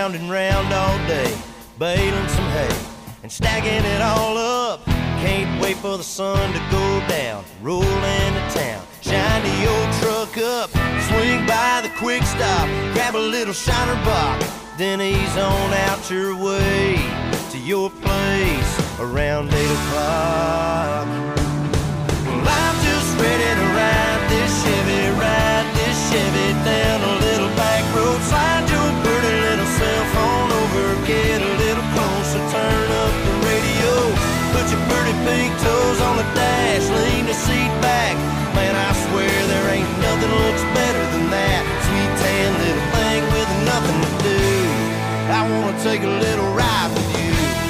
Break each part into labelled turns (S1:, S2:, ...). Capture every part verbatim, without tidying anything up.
S1: round and round all day, baling some hay and stacking it all up. Can't wait for the sun to go down, roll into town, shine the old truck up, swing by the quick stop, grab a little shiner box, then ease on out your way to your place around eight o'clock. Well, I'm just ready to ride this Chevy, ride this Chevy down a little back road. Slide your pretty little cell phone over, get a little closer, turn up the radio, put your pretty pink toes on the dash, lean the seat back. Man, I swear there ain't nothing looks better than that sweet tan little thing with nothing to do. I wanna take a little ride with you.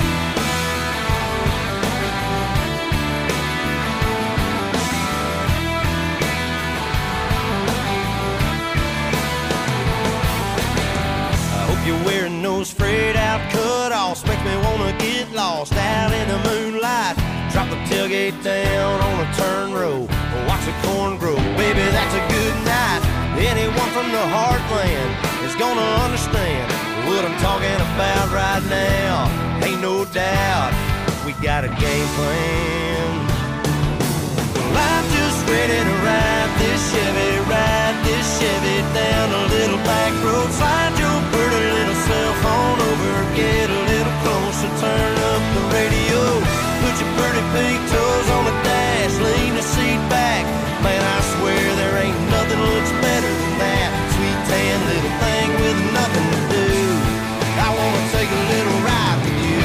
S1: You're wearing those frayed out cut-offs, makes me wanna get lost out in the moonlight. Drop the tailgate down on a turn row, watch the corn grow. Baby, that's a good night. Anyone from the heartland is gonna understand what I'm talking about right now. Ain't no doubt we got a game plan. Well, I'm just ready to ride this Chevy, ride this Chevy down a little back road. Slide your pretty little cell phone over, get a little closer, turn up the radio, put your pretty pink toes on the dash, lean the seat back. Man, I swear there ain't nothing looks better than that sweet tan little thing with nothing to do. I wanna take a little ride with you.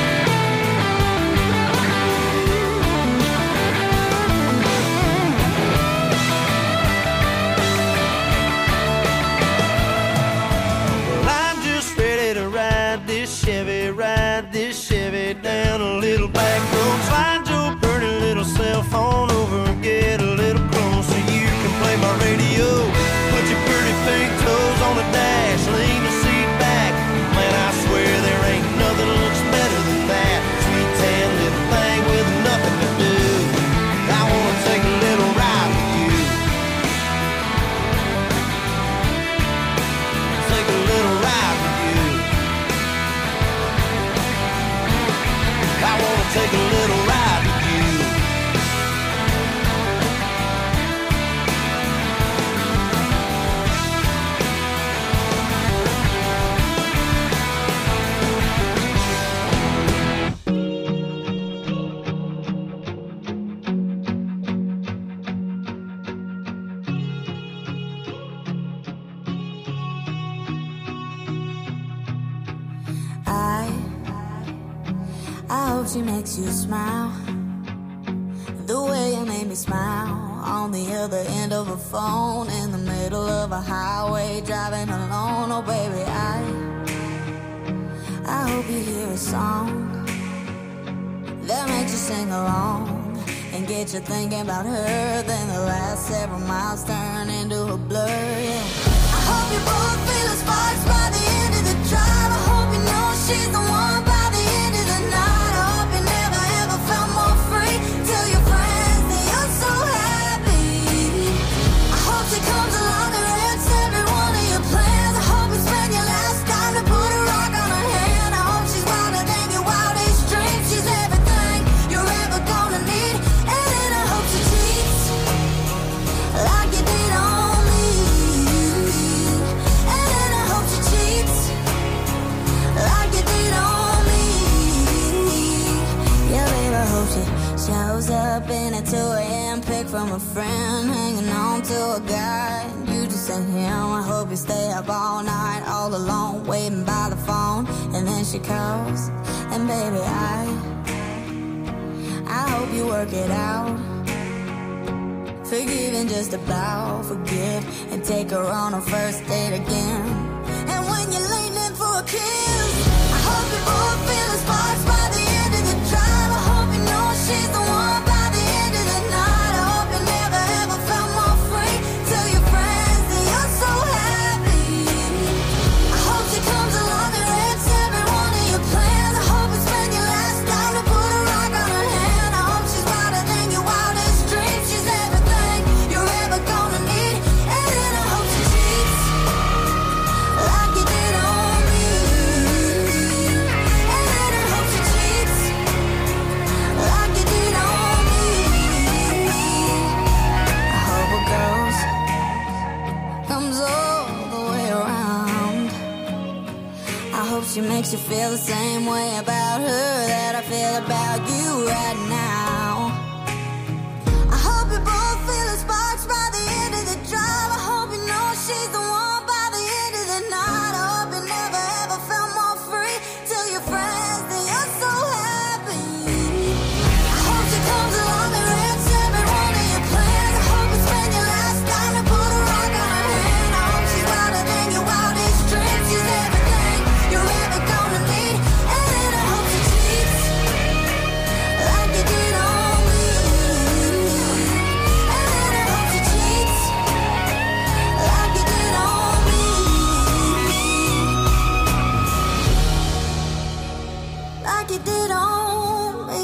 S1: Chevy, ride this Chevy down a little back road. Slide your pretty little cell phone over and get a little closer. You can play my radio, put your pretty pink toes on the dash, lean the seat back. Man, I swear there ain't nothing looks better than that sweet tan little thing with nothing to do. I wanna take a little ride with you. Take a little ride with you. I wanna take a little ride with you.
S2: She makes you smile the way you made me smile on the other end of a phone in the middle of a highway driving alone. Oh baby, I I hope you hear a song that makes you sing along and get you thinking about her. Then the last several miles turn into a blur. Yeah. I hope you both feel the sparks by the end of the drive. I hope you know she's the one by the end of the night. Comes along and wrecks every one of your plans. I hope you spend your last time to put a rock on her hand. I hope she's wilder than your wildest dreams. She's everything you're ever gonna need. And then I hope she cheats like you did on me. And then I hope she cheats like you did on me. Yeah, baby, I hope she shows up in a two a.m. pic from a friend, hanging on to a guy. You just sent him. I hope you stay up all night, all alone, waiting by the phone. And then she calls, and baby, I I hope you work it out. Forgive and just about forgive, and take her on a first date again. And when you're leaning for a kiss, I hope you both feel the sparks by the end of the drive. I hope you know she's the one by the end of the night. I hope you never ever felt more free. Tell your friends that you're so happy. I hope she comes along and wrecks every one of your plans. I hope you spend your last time to put a rock on her hand. I hope she's wilder than your wildest dreams. She's everything you're ever gonna need. And then I hope she cheats she makes you feel the same way about her that I feel about you right now. I hope you both feel the sparks by the end of the drive. I hope you know she's the one by the end of the night. I hope you never ever felt more free. Tell your friends that you're so happy. I hope she comes along and wrecks every one of your plans. I hope you spend your last dime to put a rock on her hand. I hope she's wilder than your wildest dreams. She's everything you're ever gonna need. And then I hope she cheats like you did on me. And then I hope she cheats like you did on me. Like you did on me.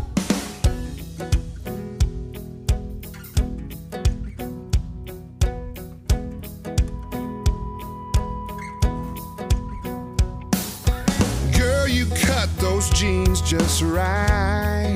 S3: Girl, you cut those jeans just right.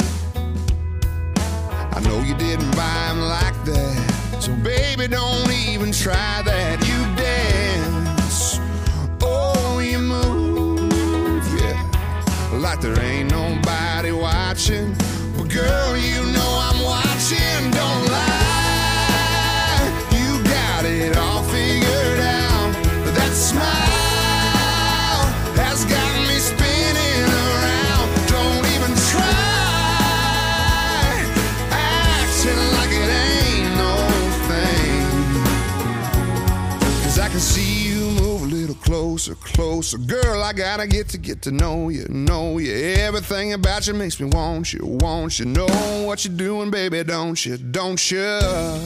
S3: I know you didn't buy them like that, so baby, don't even try that. You dance, oh, you move, yeah, like there ain't nobody watching. But girl, you know I'm watching, don't lie. You got it all figured out. That smile has got me spinning around. Don't even try acting like it ain't no thing. 'Cause I can see you move a little closer, closer. Girl, I gotta get to get to know you, know you. Everything about you makes me want you, want you. Know what you're doing, baby, don't you, don't you?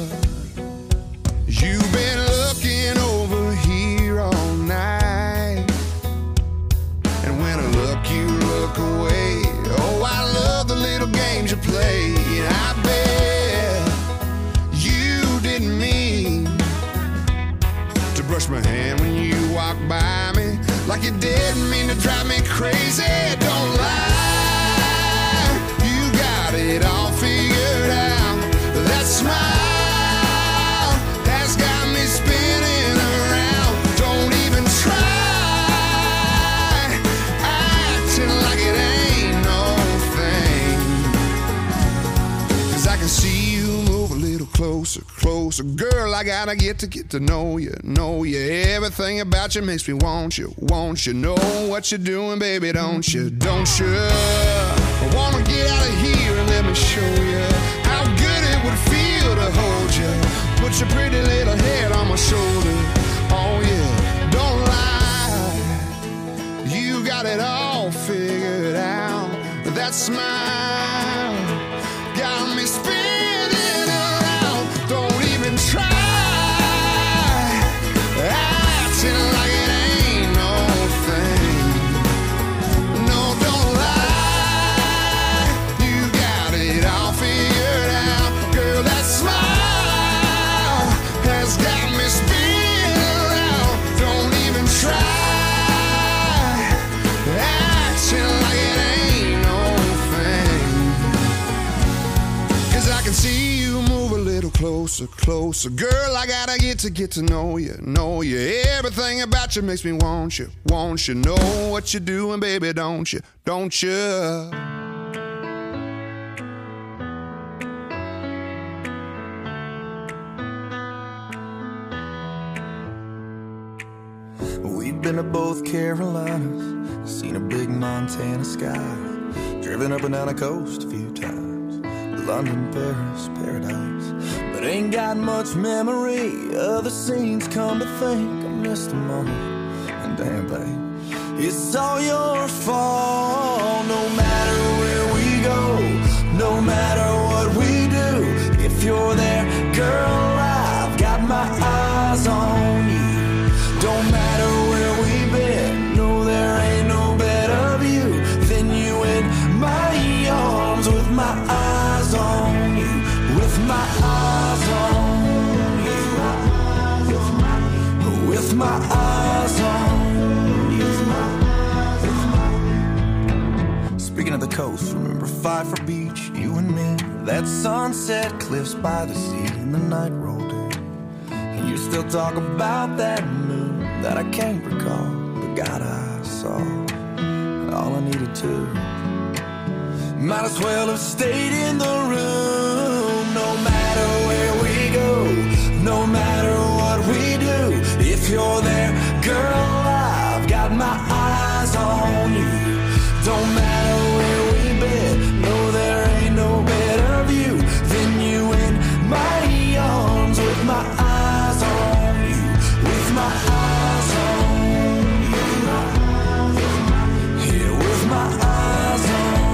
S3: You've been looking over here all night, and when I look, you look away. Oh, I love the little games you play. I bet you didn't mean to brush my hand when you walked by me, like you didn't mean to drive me crazy. Don't lie, you got it all figured out. That smile has got me spinning around. Don't even try acting like it ain't no thing. 'Cause I can see you move a little closer, closer. Girl, I gotta get to get to know you, know you. Everything about you makes me want you, want you. Know what you're doing, baby, don't you, don't you? I wanna get out of here and let me show you how good it would feel to hold you. Put your pretty little head on my shoulder. Oh yeah, don't lie, you got it all figured out. That smile got me spinning around. Don't even try acting like it ain't no thing. No, don't lie, you got it all figured out. Girl, that smile has got me spinning around. Don't even try acting like it ain't no thing. 'Cause I can see you move a little closer, closer. Girl, I gotta get to get to know you, know you. Everything about you makes me want you, want you. Know what you're doing, baby, don't you, don't you?
S4: We've been to both Carolinas, seen a big Montana sky, driven up and down the coast a few times, London, Paris, paradise. But ain't got much memory of the scenes, come to think I missed them all. And damn, babe, it's all your fault. No matter where we go, no matter what we do, if you're there, girl, I've got my eyes on you. Don't matter where we've been, no, there ain't no better view than you in my arms, with my eyes on you, with my eyes on you, with my eyes on you. Speaking of the coast, remember Pfeiffer Beach, you and me, that sunset cliffs by the sea, and the night rolled in, and you still talk about that moon that I can't recall, the God I saw. all I needed to. Might as well have stayed in the room. No matter where we go, no matter what we do, if you're there, girl, I've got my eyes on you. Don't matter where we've been, no, there ain't no better view than you in my arms with my eyes on you, with my eyes on you, here with my eyes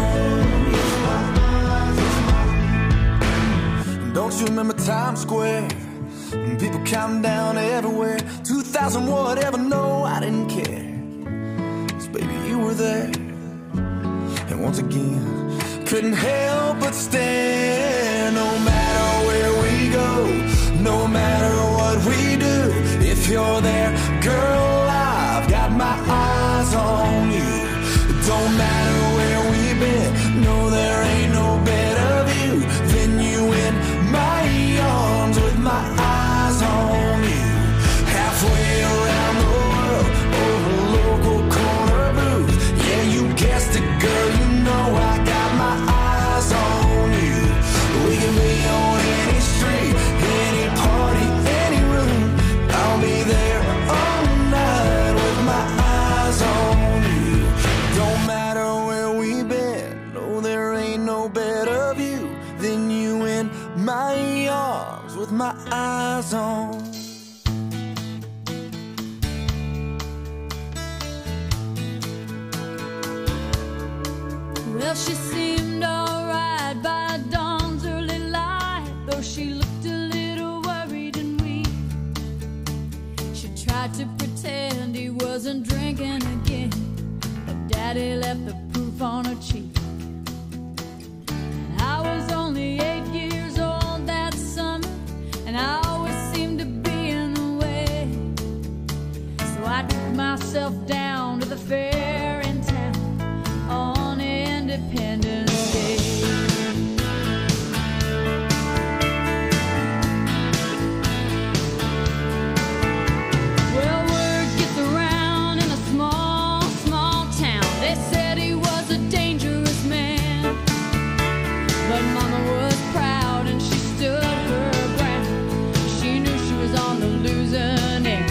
S4: on you. Don't you remember Times Square? People counting down everywhere, two thousand whatever, no, I didn't care, 'cause baby, you were there. And once again, couldn't help but stare. No matter where we go, no matter what we do, if you're there, girl, I've got my eyes on you. Don't matter where we've been, no, there ain't no better view than you in my arms with my eyes on you. Halfway around the world, over local corner booth. Yeah, you guessed it, girl, you know I got my eyes on you. We can be on any street, any party, any room. I'll be there all night with my eyes on you. Don't matter where we've been, no, there ain't no better view than you in my arms with my eyes on.
S5: Well, she seemed alright by dawn's early light, though she looked a little worried and weak. She tried to pretend he wasn't drinking again, but Daddy left the proof on her cheek. And I was only eight years old that summer, and I always seemed to be in the way. So I took myself down to the fair in town on Independence Day. Well, word gets around in a small, small town. They said he was a dangerous man, but Mama was proud and she stood her ground. She knew she was on the losing end.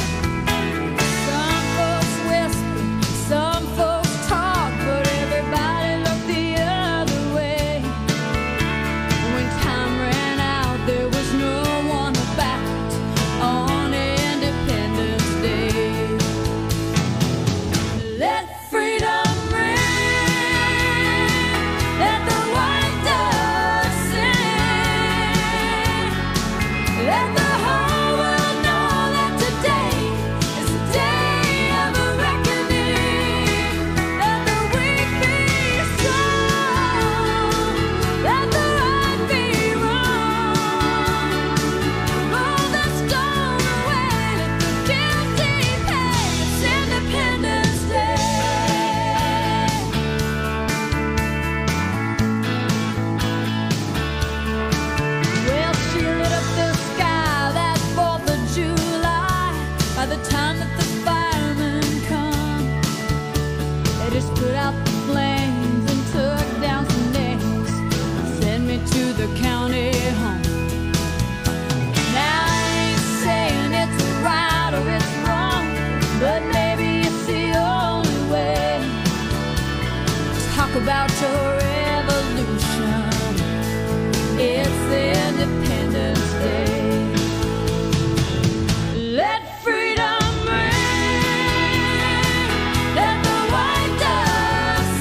S5: Some folks whispered, some folks talked, but everybody looked the other way. When time ran out, there was no one about on Independence Day. Let freedom ring, let the white dove sing, let the whole world know that today is the day of a reckoning. Let the weak be strong, let the right be wrong. Roll the stone away, let the guilty pay. It's Independence Day. Well, she lit up the sky that fourth of July. By the time that the firemen come, they just put out the flames and took down some names, sent me to the county home. Now I ain't saying it's right or it's wrong, but maybe it's the only way. Talk about your revolution. It's Independence Day. Let freedom ring, let the white dove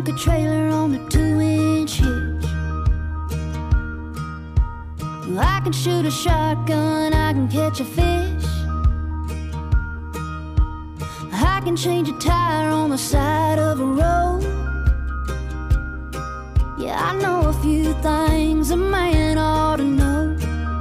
S2: a trailer on a two-inch hitch. I can shoot a shotgun, I can catch a fish. I can change a tire on the side of a road. Yeah, I know a few things a man ought to know.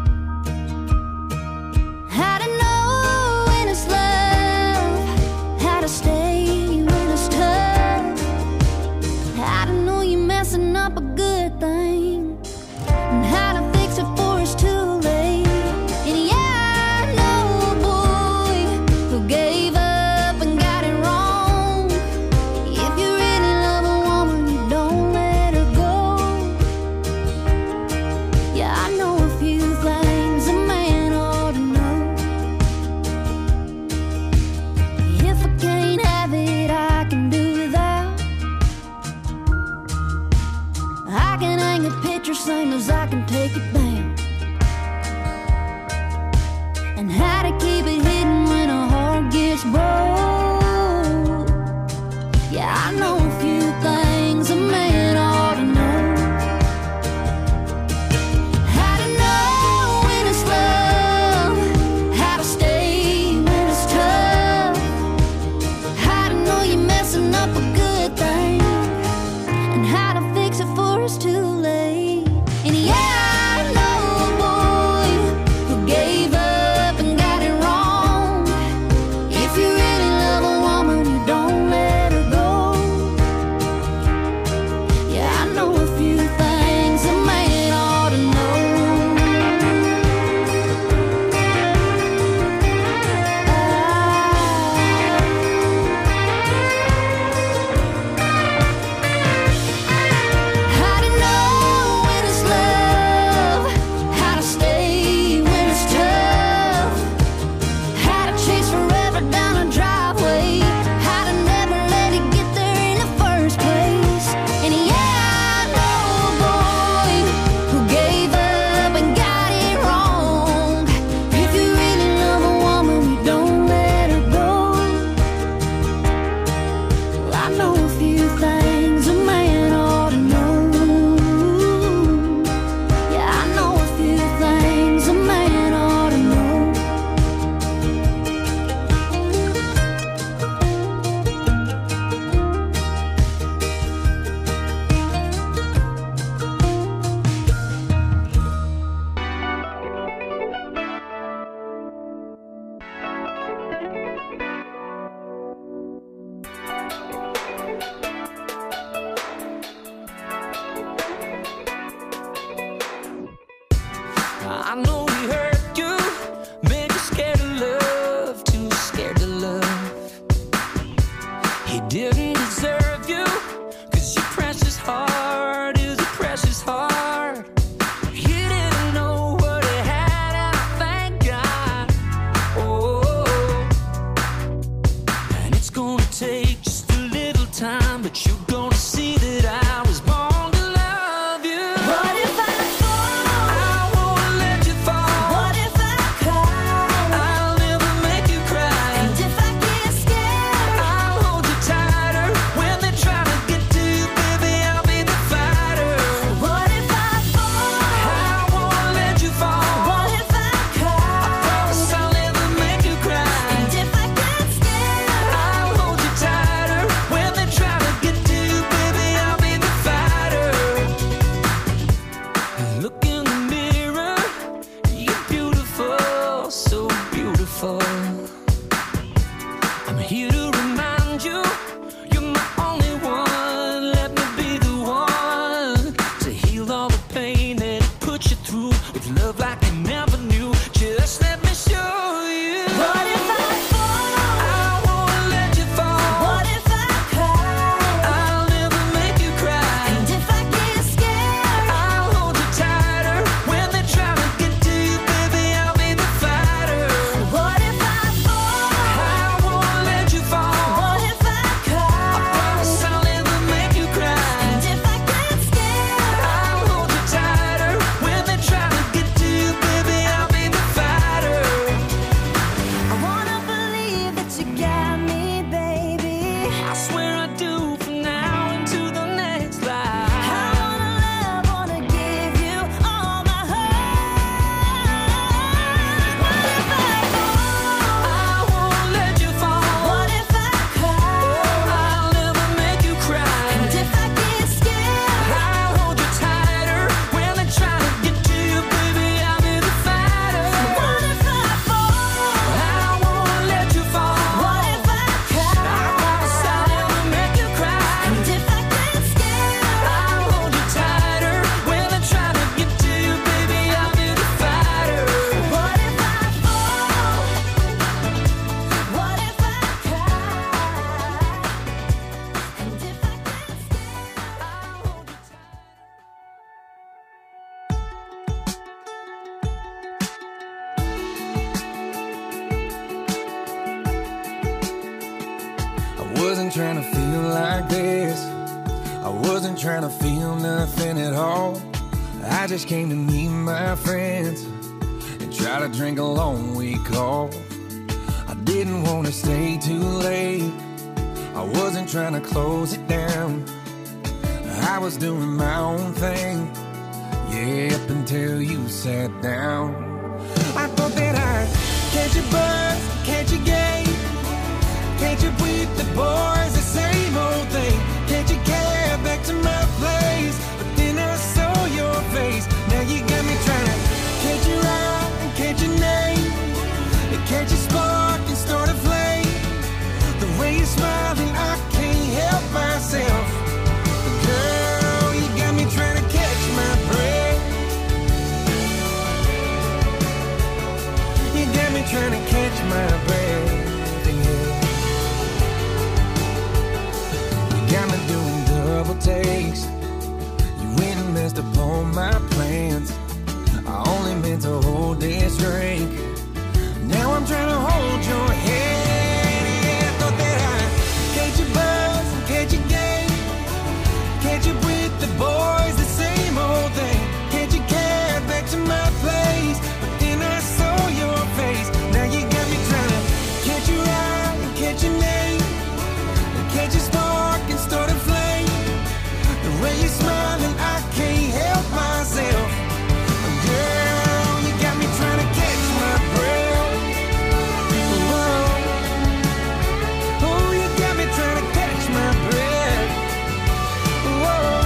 S2: How to know when it's love, how to stay when it's tough, how to know you're messing up a good thing, and how to fix it before it's too late. And yeah, I know a boy who gave up and got it wrong. If you really love a woman, you don't let her go. Yeah, I know a few things a man ought to know. If I can't have it, I can do without. I can hang a picture same as I can take it down. And how to keep it hidden when a heart gets broke. Yeah, I know a few things a man ought to know. How to know when it's love, how to stay when it's tough, how to know you're messing up a good thing, and how to fix it before it's too late. And yeah, I know a boy who gave up and got it wrong. If you really love a woman, you don't let her go. Yeah, I know a few things a man ought to know. How to know when it's love, how to stay when it's tough, how to chase forever down a driveway, how to never let it get there in the first place. And yeah, I know a boy who gave up and got it wrong. If you really love a woman, you don't let her go. Well, I know a few things a man ought to know. Yeah, I know a few things a man ought to know.
S6: I know he hurt you, made you scared of love, too scared to love. He didn't deserve you, cause your precious heart is a precious heart. He didn't know what he had, and I thank God. Oh, and it's gonna take just a little time, but you're gonna see that I was born to love you.
S2: What if I fall?
S6: I won't let you fall.
S2: What if I cry?
S6: I'll never make you cry.
S2: And if I get scared?
S6: I'll hold you tighter. When they try to get to you, baby, I'll be the fighter.
S2: What if I fall?
S6: I won't let you fall.
S2: What if I cry?
S6: Promise I'll never make you cry.
S2: And if I get scared?
S6: I'll hold you tighter. When they try to get to you, baby, I'll be the fighter. Look in the mirror, you're beautiful, so beautiful. I'm here to remind you, you're my only one. Let me be the one to heal all the pain that it put you through with love like you never knew. Just let me show you.
S2: What if I fall?
S6: I won't let you fall.
S2: What if I cry?
S6: I'll never make you cry.
S2: And if I get scared?
S6: I'll hold you tighter. When they try to get to you, baby, I'll be the fighter.
S2: What if I fall?
S6: I won't let you fall.
S2: What if I cry?
S6: Promise I'll never make you cry.
S2: And if I get scared?
S6: I'll hold you tighter. When they try to get to you, baby, I'll be the fighter.
S4: wasn't trying to feel like this. I wasn't trying to feel nothing at all. I just came to meet my friends and try to drink a long week off. I didn't want to stay too late. I wasn't trying to close it down. I was doing my own thing, yeah, up until you sat down. I thought that I'd catch a buzz, catch a game, catch up with the boys, the same old thing. Catch a cab back to my place, but then I saw your face. Now you got me trying to catch your eye and catch your name, and catch a spark and start a flame. The way you're smiling, I can't help myself. Girl, you got me trying to catch my breath. You got me trying to catch my breath. Yeah. You got me doing double takes. You went and messed up all my plans. I only meant to hold this drink. Now I'm trying to hold your hand. Yeah, I thought that I'd catch a buzz and catch a game, catch up with the boys, the same old thing. Catch a cab back to my place, but then I saw your face. Now you got me trying to catch your eye and catch your name, and catch a spark and start a flame. The way you're smiling, I can't help myself. Girl, you got me trying to catch my breath. Whoa. Oh, you got me trying to catch my breath. Whoa.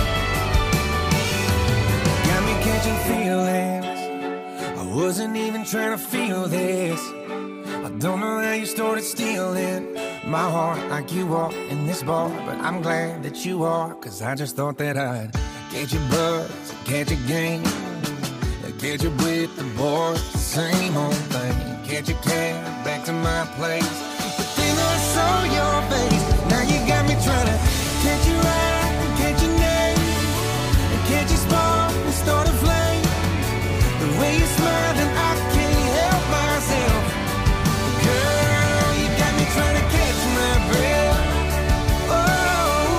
S4: Got me catching feelings. I wasn't even trying to feel this. I don't know how you started stealing my heart like you are in this bar, but I'm glad that you are, cause I just thought that I'd catch your buzz, catch a game, catch up with the boys, same old thing. Catch a cab back to my place, but then I saw your face. Now you got me trying to catch your eye and catch your name, and catch a spark and start a flame. The way you're smiling, I can't help myself. Girl, you got me trying to catch my breath. Oh,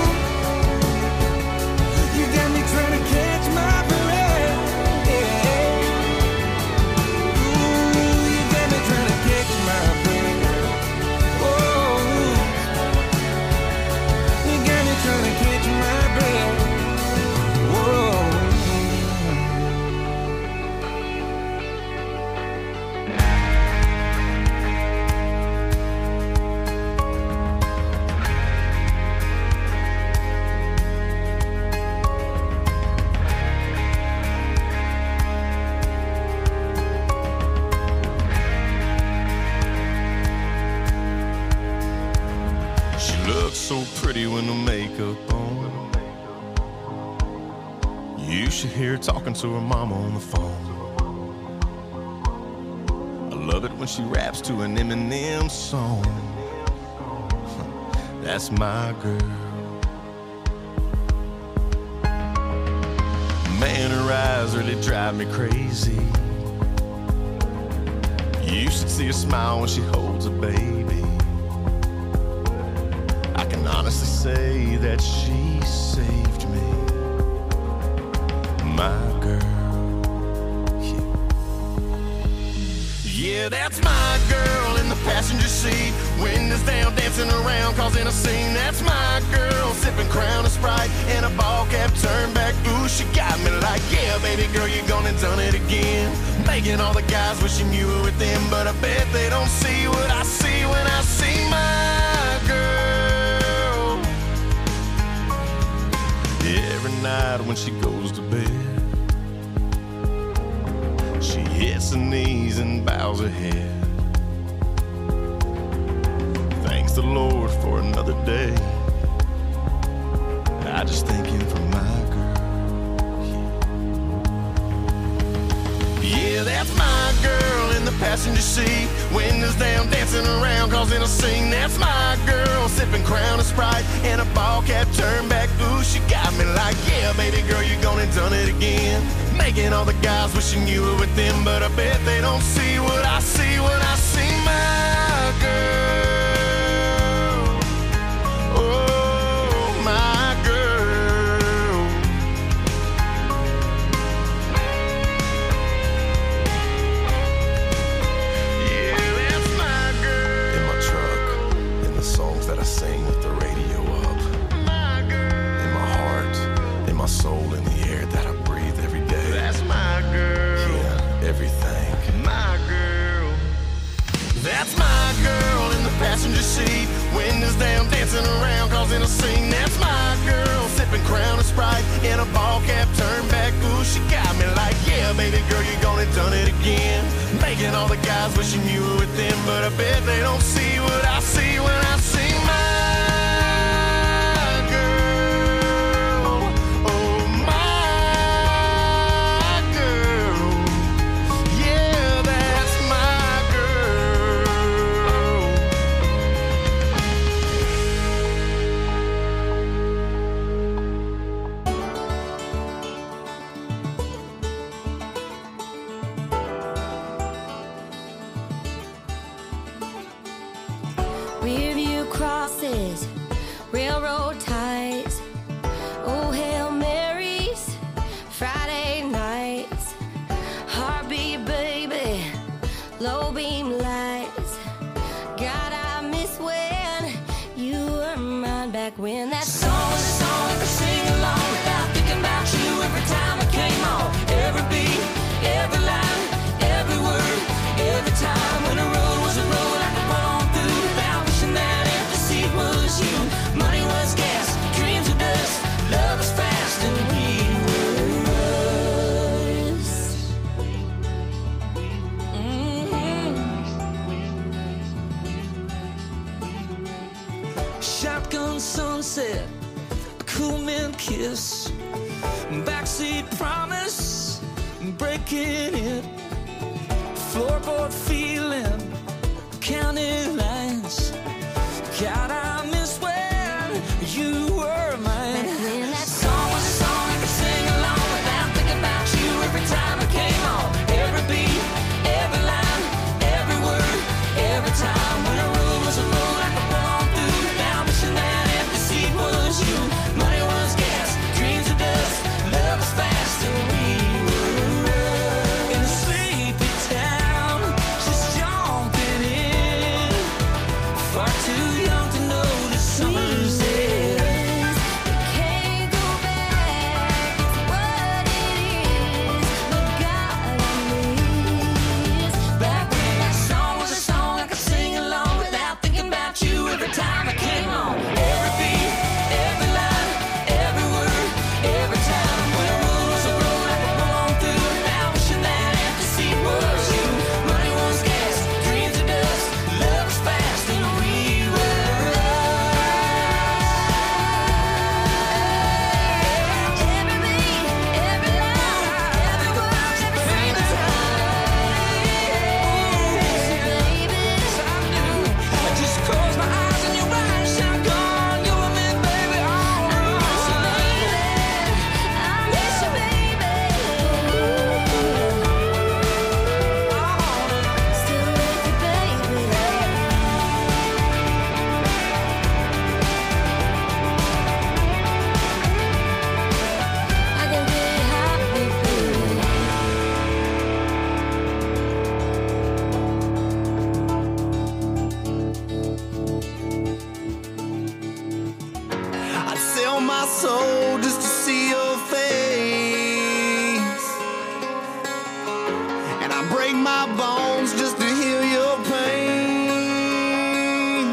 S4: you got me trying to catch my breath. Yeah. Ooh, you got me trying to catch my breath. Oh, you got me trying to catch my breath. Whoa.
S1: She looks so pretty with no makeup on. You should hear her talking to her mama on the phone. I love it when she raps to an Eminem song. That's my girl. Man, her eyes really drive me crazy. You should see her smile when she holds a baby. I can honestly say that she saved me. My girl, yeah. Yeah, that's my girl in the passenger seat. Windows down, dancing around, causing a scene. That's my girl, sipping Crown and Sprite and a ball cap turned back. Ooh, she got me like, yeah, baby girl, you gone and done it again. Making all the guys wishing you were with them, but I bet they don't see what I see when I see my girl. Every night when she goes to bed, she hits her knees and bows her head. Thanks the Lord for another day. I just thank him for my girl. Yeah, yeah, that's my girl in the passenger seat. Windows down, dancing around, causing a scene. That's my girl, sipping Crown and Sprite and a ball cap turned back. Ooh, she got me like, yeah, baby girl, you gone and done it again. Making all the guys wishing you were with them, but I bet they don't see what I see when I see my girl. That's my girl in the passenger seat, windows down, dancing around, causing a scene. That's my girl sipping Crown and Sprite in a ball cap, turn back. Ooh, she got me like, yeah, baby girl, you gone and done it again. Making all the guys wishing you were with them, but I bet they don't see what I see when I see my girl. Oh, my girl. Yeah, that's my girl.
S7: Rearview crosses, railroad ties, oh Hail Marys, Friday nights, heartbeat baby, low beam lights. God, I miss when you were mine back when that song was a song I could sing along without thinking about you every time it came on. Every beat, every line, every word, every time when the road was a road I could pull on through without wishing that empty seat was you. Money was gas, dreams were dust, love was fast, and we were us. Mm-hmm. Shotgun sunset, a cool mint kiss, backseat promise, breaking it, floorboard feeling, counting lines. God, I miss when you were mine. When that song was a song I could sing along without thinking about you every time it came on. Every beat, every line, every word, every time when a road was a road I could pull on through without wishing that empty seat was you. Money was gas, dreams were dust, love was fast, and we were in a sleepy town, just jumping in, far too young to notice summer's end. Can't go back, it's what it is, but God, I miss back when that song was a song I could sing along without thinking about you every time it came on. Every beat, every line, every word, every time when a road was a road I could pull on through without wishing that empty seat was you. Money was gas, dreams were dust, love was fast, and we were us. Every beat, every line, every word, every single time. Baby, I just close my eyes and you're right, shotgun, you and me, baby, all right. I miss you, baby. Still with you, baby. I can get hot with you.
S1: I'd sell my soul just to see your face, and I break my bones just to heal your pain.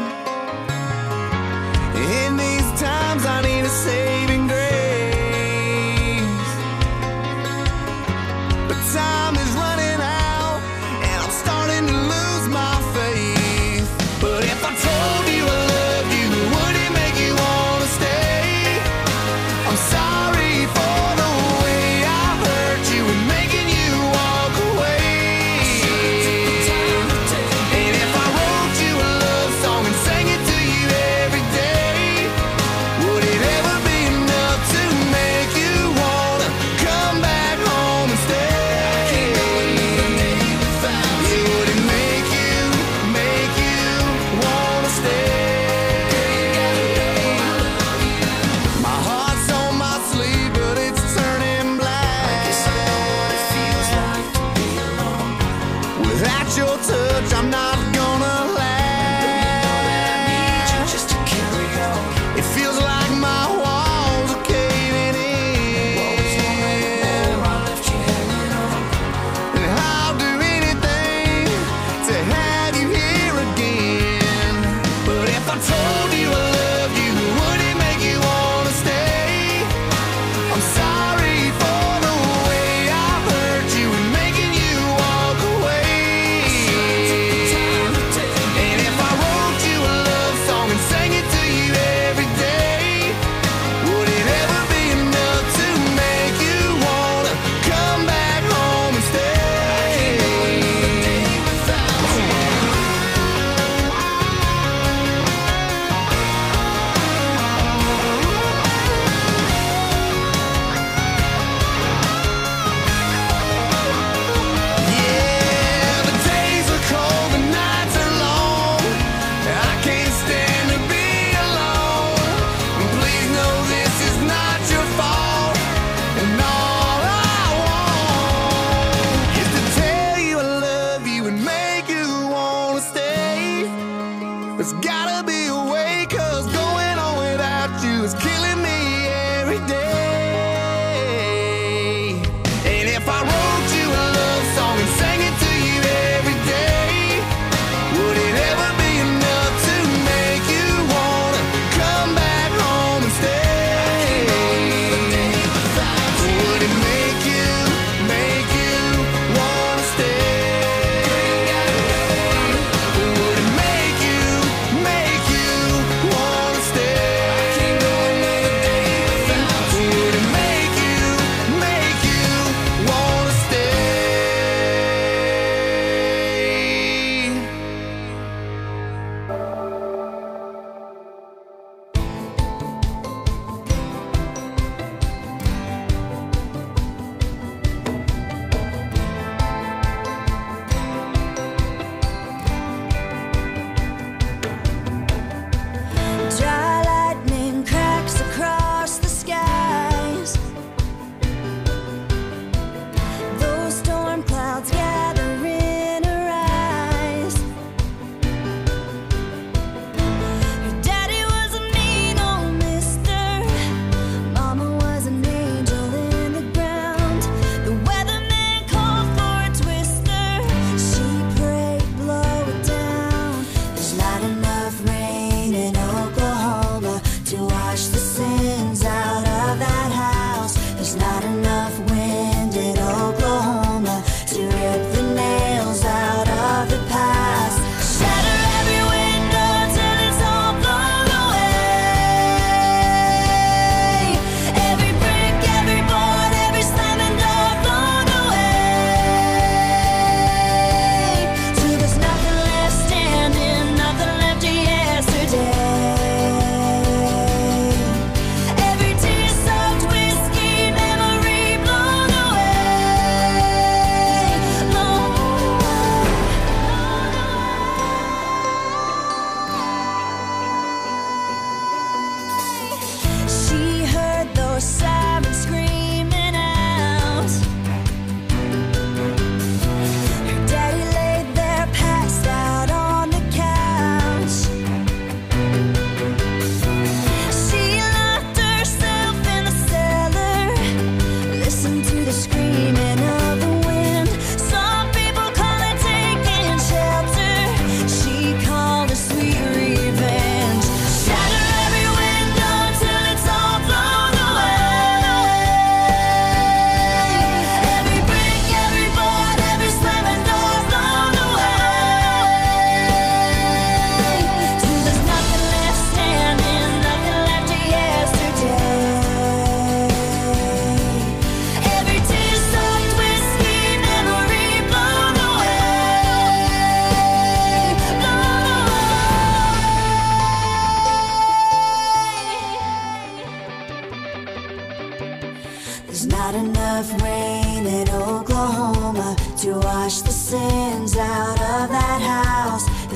S1: In these times I need a saving grace, but time is running out and I'm starting to lose my faith. But if I told you I loved you, would it make you wanna stay? I'm sorry for the way I hurt you and making you walk away. And if I wrote you a love song and sang it to you every day, would it ever be enough to make you wanna come back home and stay? Yeah, would it make you, make you wanna stay? My heart's on my sleeve, but it's turning black. Without your touch, I'm not gonna last. It feels like my walls are caving in, and I'll do anything to have you here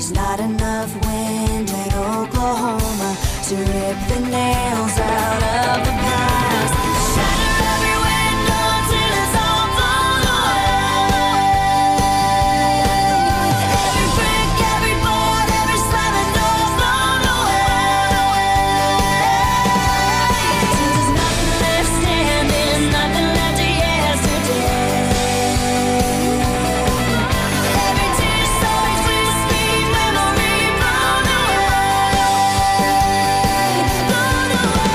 S2: There's not enough wind in Oklahoma to rip the nails out of the past. Shatter every window till it's all blown away. Every brick, every board, every slamming door's blown away. Since there's nothing left standing, nothing left of yesterday. Every tear so sweet, sweet memory blown away. Blown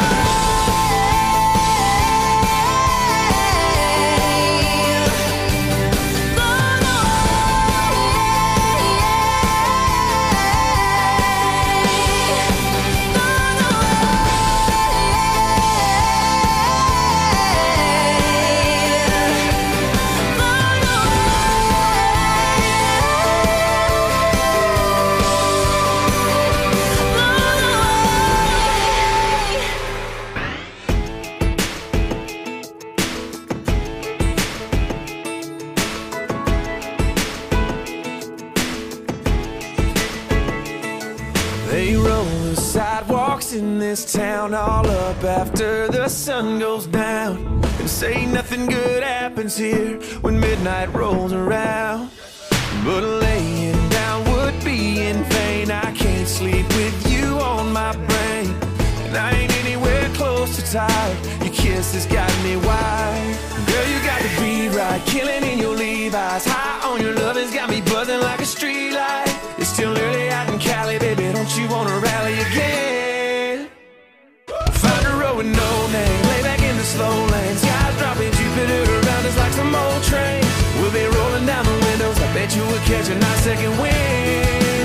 S7: They roll the sidewalks in this town all up after the sun goes down, and say nothing good happens here when midnight rolls around. But laying down would be in vain. I can't sleep with you on my brain, and I ain't anywhere close to tired. Your kiss has got me wired. Girl, you got the beat right, killing in your Levi's. High on your love has got me buzzing like a street light. It's still early out in Cali, baby, don't you wanna rally again? Find a road with no name, lay back in the slow lane. Skies dropping, Jupiter around us like some old train. We'll be rolling down the windows, I bet you we'll catch a nice second wind.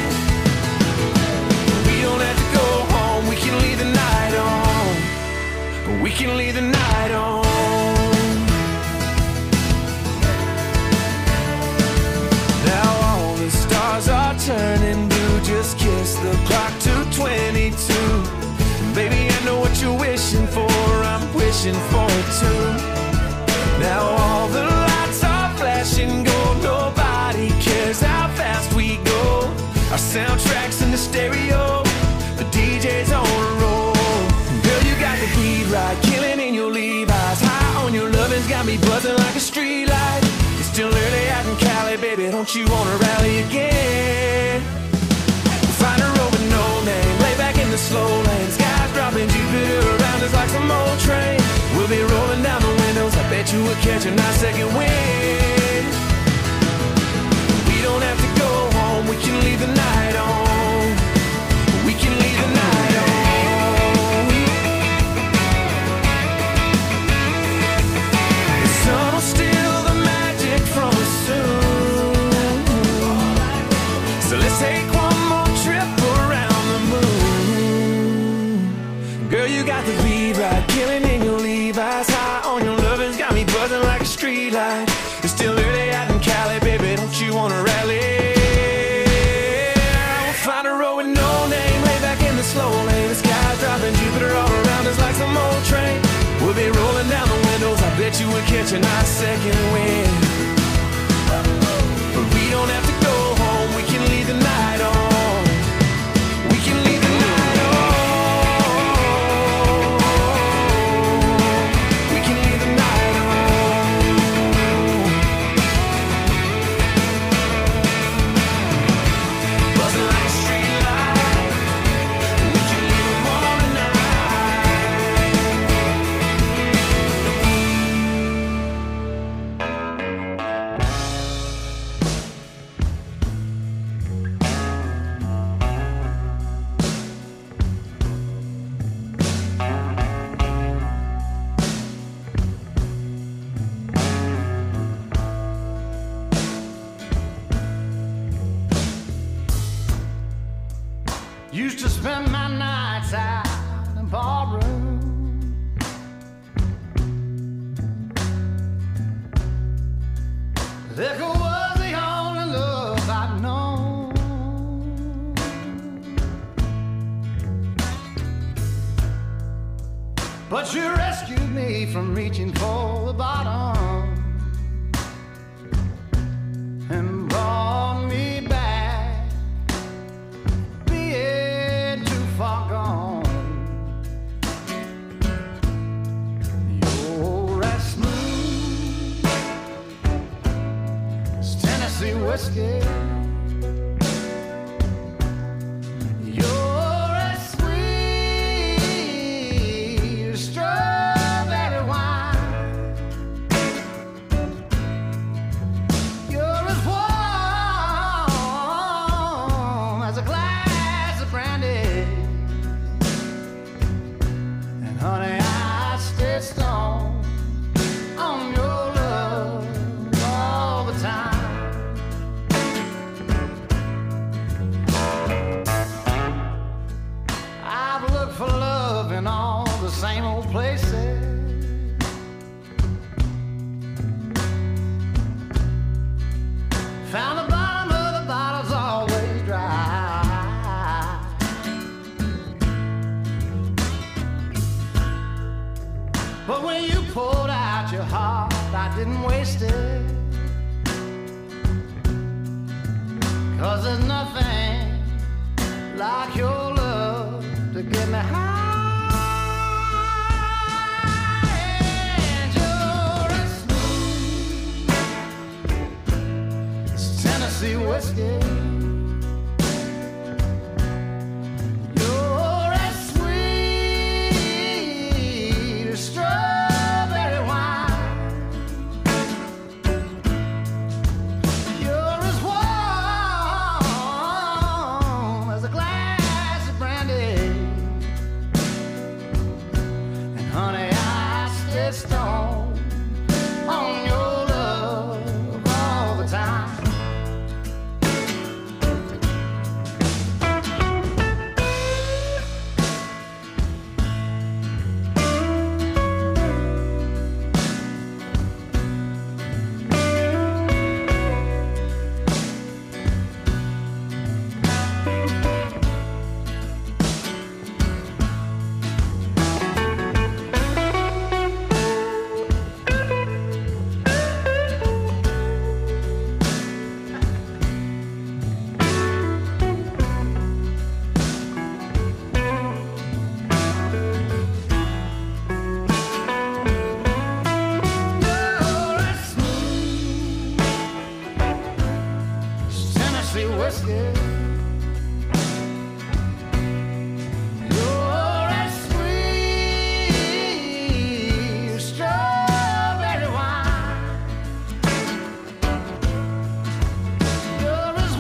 S7: We don't have to go home, we can leave the night on. We can leave the night on. Now all the stars are turning blue. Just kiss the clock to twenty-two. Baby, I know what you're wishing for, I'm wishing for it too. Now all the lights are flashing gold. Nobody cares how fast we go. Our soundtrack's in the stereo, the D J's on a roll. Girl, you got the beat right, killing in your Levi's. High on your lovin's got me buzzing like a street light. It's still early out in Cali, baby, don't you wanna rally again? Find a road with no name, lay back in the slow lane. Skies dropping, Jupiter around us like some old train. We'll be rolling down the windows, I bet you we'll catch a nice second wind. We don't have to go home, we can leave the night on. We can leave the night on. The sun will steal the magic from us soon. So let's take one more trip around the moon. Girl, you got the beat right, killing in your Levi's. High on your lovin's got me buzzing like a street light. It's still early out in Cali, baby, don't you wanna rally? We'll find a road with no name, lay back in the slow lane. The sky's dropping, Jupiter all around us like some old train. We'll be rolling down the windows, I bet you we'll catch a nice second wind. But we don't have to go home, we can leave the night on. We can leave the night on. We can leave the night on. Buzzing like a street light. We can leave them all
S1: Used to spend my nights out in ballroom. Liquor was the only love I'd known. But you rescued me from reaching for the bottom and brought me back
S8: whiskey. You're as sweet as strawberry wine. You're as warm as a glass of brandy. And honey, I stay strong on your love all the time. I've looked for love in all the same old places. Found the bottom of the bottle's always dry. But when you poured out your heart, I didn't waste it. 'Cause there's nothing like your love to get me high. And you're as smooth as Tennessee whiskey. You're as sweet as strawberry wine. You're as warm as a glass of brandy. And honey, I stay strong on your love all the time. You're as smooth as Tennessee whiskey. You're as sweet as strawberry wine. You're as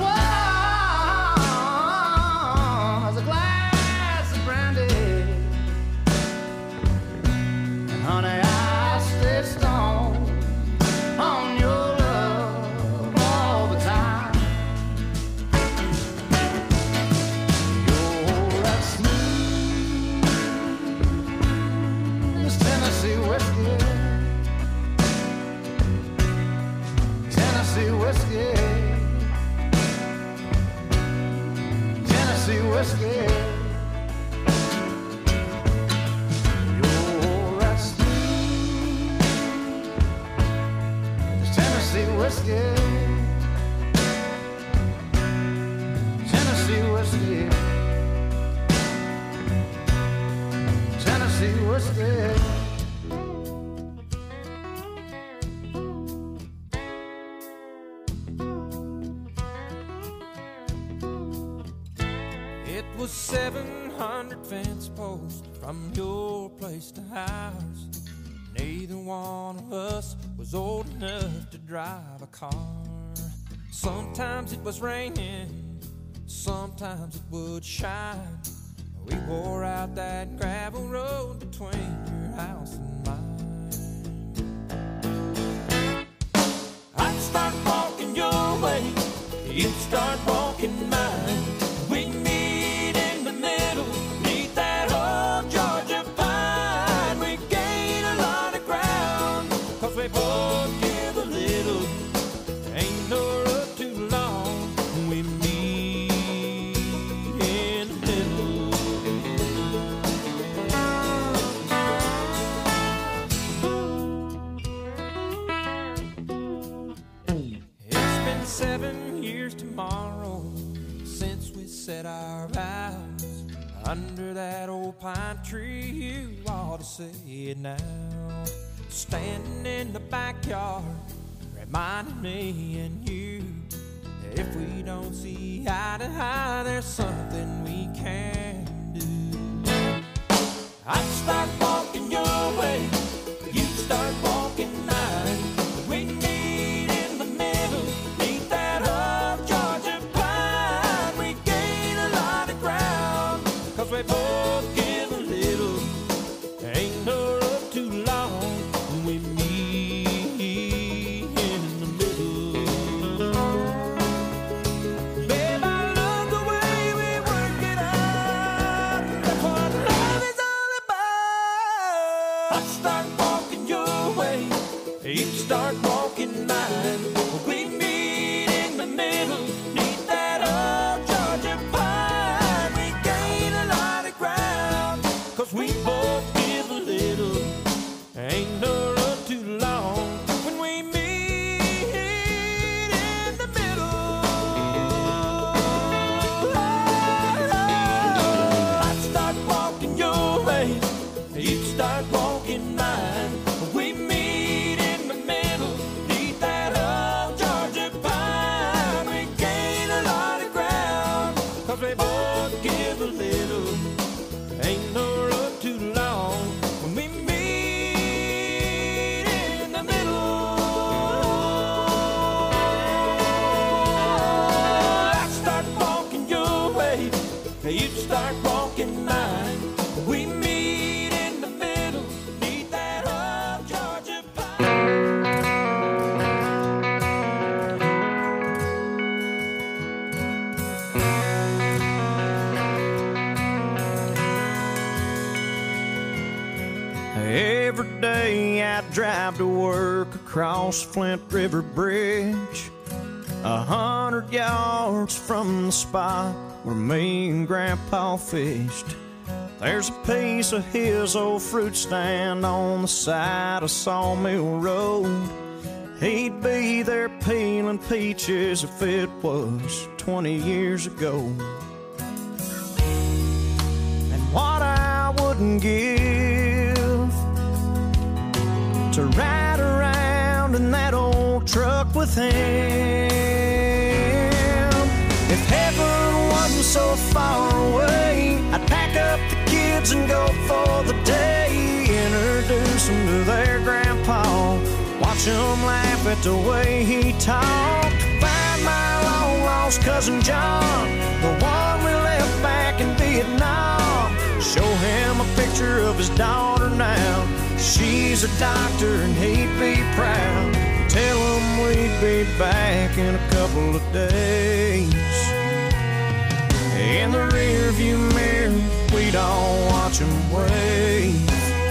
S8: warm as a glass of brandy. And honey, I stay strong on your love all the time. You're as smooth as Tennessee whiskey. Tennessee whiskey. Tennessee whiskey. You're as smooth as Tennessee whiskey. Tennessee whiskey. Tennessee whiskey.
S7: It was seven hundred fence posts from your place to ours. Neither one of us was old enough to drive a car. Sometimes it was raining, sometimes it would shine. We wore out that gravel road between your house and mine. I'd start walking your way, you'd start walking mine. We'd meet in the middle, meet that old Georgia pine. We gain a lot of ground, 'cause we both give a little. Ain't no road too long, we meet in the middle. It's been seven years tomorrow since we set our vows under that old pine tree. You ought to see it now, standing in the backyard, reminding me and you If we don't see eye to eye, there's something we can do. I'd start walking your way, you'd start walking mine. We meet in the middle, beneath that old Georgia pine. We gain a lot of ground, cause we both give a little. There ain't no road too long when we meet in the middle. Babe, I love the way we work it out. That's what love is all about. I start walking your way, you start walking mine. We meet in the middle, neath that old Georgia pine. We gain a lot of ground, cause we both give a little. Ain't no road too long when we meet in the middle. I'd start walking your way, you'd start walking mine. We meet in the middle, neath that old Georgia pine. We gain a lot of ground, cause we both give a little. Ain't no road too long when we meet in the middle. I start walking your way, you'd start walking mine. We meet in the middle, neath that old Georgia pine.
S9: Every day I drive to work across Flint River Bridge, a hundred yards from the spot where me and Grandpa fished. There's a piece of his old fruit stand on the side of Sawmill Road. He'd be there peeling peaches if it was twenty years ago. And what I wouldn't give to ride around in that old truck with him. If heaven wasn't so far away, I'd pack up the kids and go for the day. Introduce them to their grandpa, watch them laugh at the way he talked. Find my long lost cousin John, the one we left back in Vietnam. Show him a picture of his daughter now. She's a doctor and he'd be proud. Tell him we'd be back in a couple of days. In the rear view mirror, we'd all watch him wave.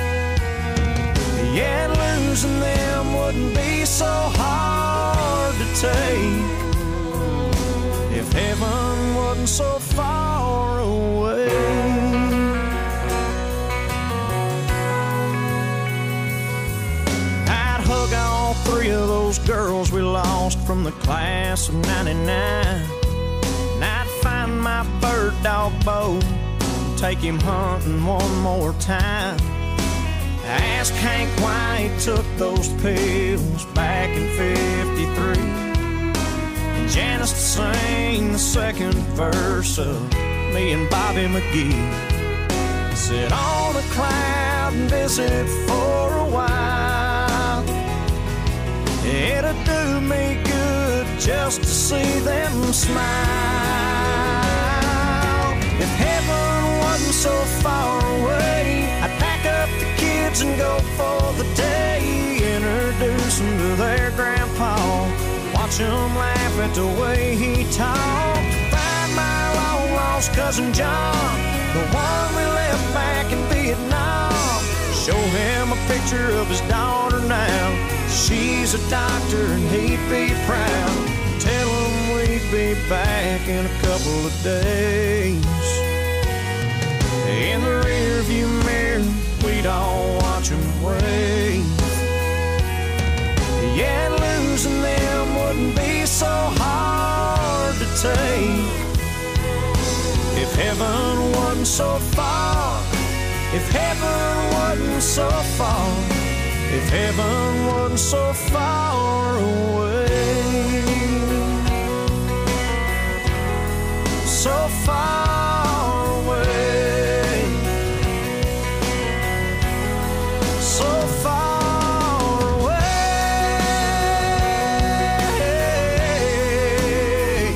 S9: Yeah, losing them wouldn't be so hard to take if heaven wasn't so far away. All three of those girls we lost from the class of ninety-nine. And I'd find my bird dog Bo, take him hunting one more time. Ask Hank why he took those pills back in fifty-three. And Janice to sing the second verse of me and Bobby McGee. Sit on a cloud and visit for a while. It'd do me good just to see them smile. If heaven wasn't so far away, I'd pack up the kids and go for the day. Introduce them to their grandpa, watch them laugh at the way he talked. Find my long lost cousin John, the one we left back in Vietnam. Show him a picture of his daughter now. She's a doctor and he'd be proud. Tell him we'd be back in a couple of days. In the rear view mirror, we'd all watch him wave. Yeah, losing them wouldn't be so hard to take if heaven wasn't so far. If heaven wasn't so far, if heaven wasn't so far away. far away, so far away.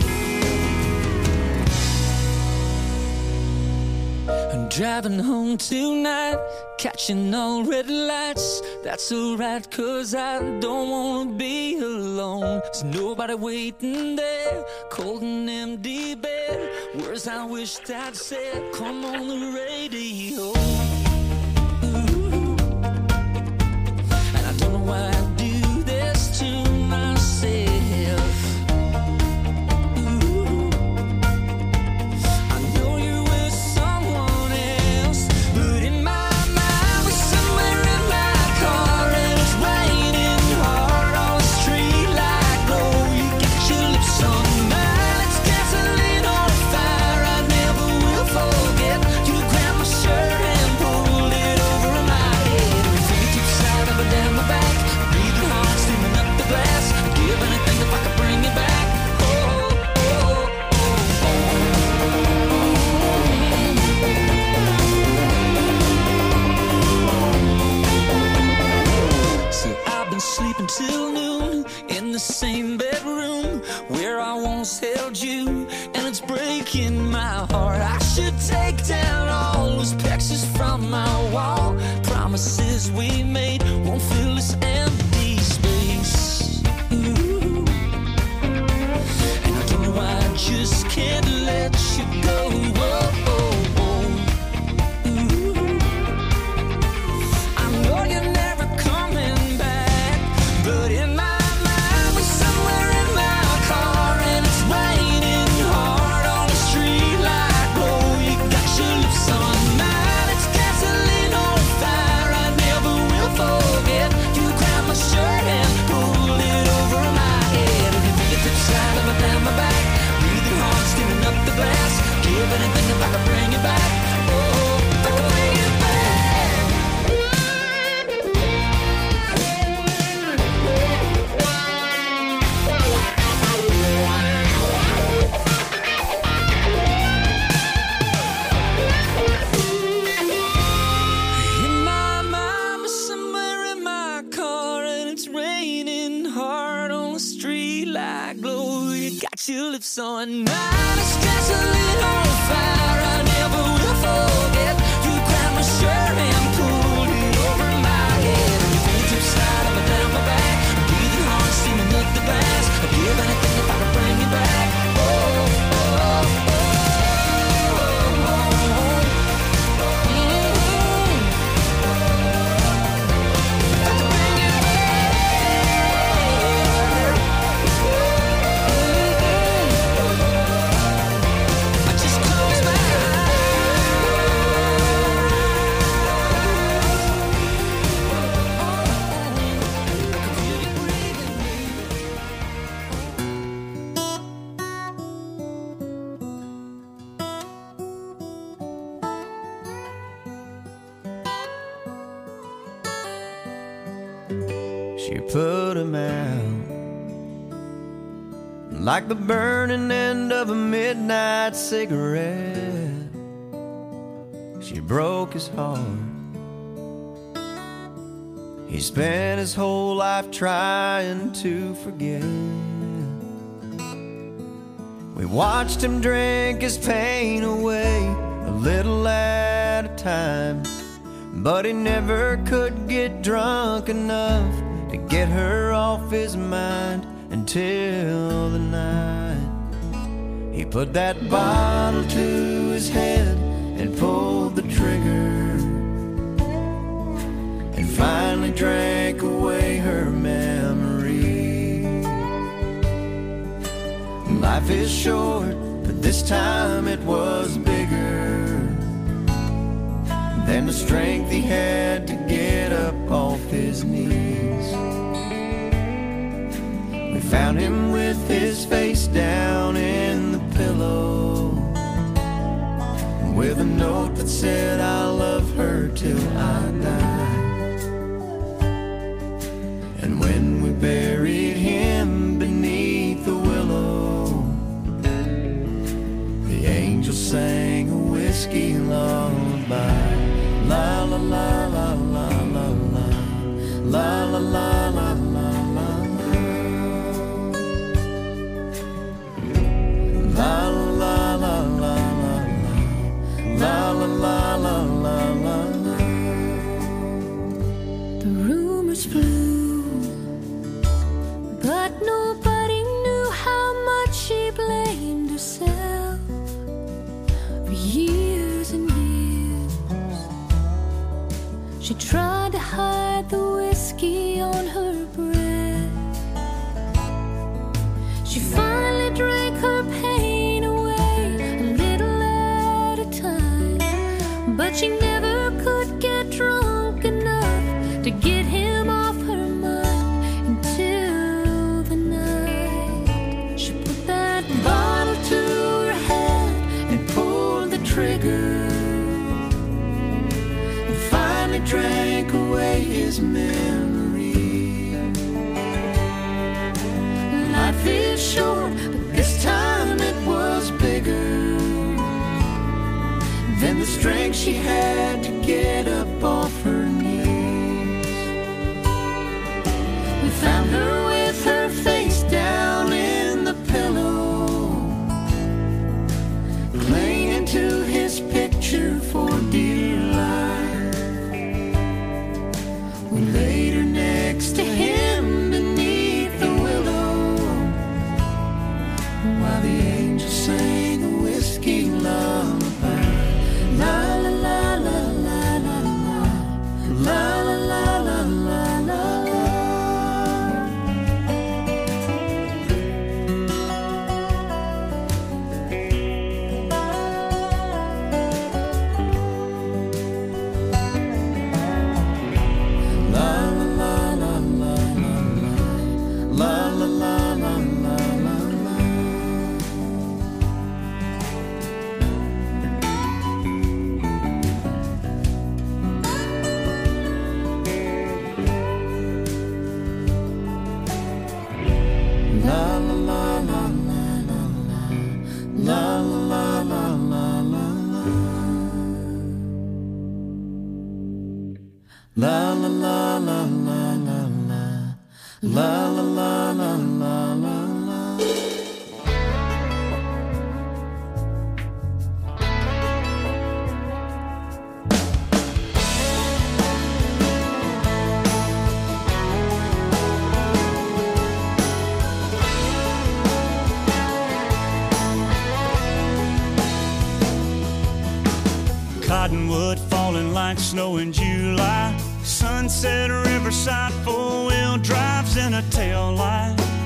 S6: I'm driving home tonight, catching all red lights. That's alright, cause I don't wanna be alone. There's nobody waiting there, cold and empty bed. Words I wished I'd said, come on the radio. Ooh. And I don't know why I do this to myself. Ooh. I know you're with someone else, but in my till noon in the same bedroom where I once held you, and it's breaking my heart. I should take down all those pictures from my wall. Promises we made won't fill this empty space. Ooh. And I don't know why I just can't let you go. Whoa, whoa, whoa. Ooh. I know you're never coming back, but in my mind, we're somewhere in my car, and it's raining hard on the street like glow. You got your lips on mine, it's gasoline on fire. I never will forget. You grabbed my shirt and pulled it over my head, and your fingertips slide up and down my back, breathing hard, steaming up the glass. Give anything if I could bring you back. Oh, if I could bring you back. In my mind, we're somewhere in my car, and it's raining hard on the street like glow. You got your lips on mine, it's gasoline on fire. I never will forget. You grabbed my shirt and pulled it over my head, and your fingertips slide up and down my back, breathing hard, steaming up the glass. I'd give anything if I could bring you back. Oh, oh, oh, oh, oh, oh. Mm-hmm. If I could bring you back. I just close my
S9: She put him out like the burning end of a midnight cigarette. She broke his heart. He spent his whole life trying to forget. We watched him drink his pain away, a little at a time, but he never could get drunk enough to get her off his mind until the night he put that bottle to his head and pulled the trigger, and finally drank away her memory. Life is short, but this time it was bigger than the strength he had to get up off his knees. We found him with his face down in the pillow, with a note that said, "I'll love her till I die." And when we buried him beneath the willow, the angels
S4: whiskey lullaby. La la la la la la la. La la la la la la la. La la la la la la. La la la la la la la.
S5: The rumors flew, but nobody knew how much she blamed herself for years and years. She tried to hide the whiskey on her breath. She finally drank her pain away a little at a time, but she never could get drunk enough to get him off her mind until the night she put that bottle to her head and pulled the trigger and finally drank away his memory. Life is short, but this time it was bigger than the strength she had to get up off her knees. We found her with her face down in the pillow, clinging to his picture for dear life. We laid her next to him beneath the willow, while the angels sang a whiskey lullaby. La la la la la la la. La la la la la la la. La la la la la la la. La la la la la la la.
S10: Cottonwood falling like snow in July. Sunset, riverside, four-wheel drives and a tail light.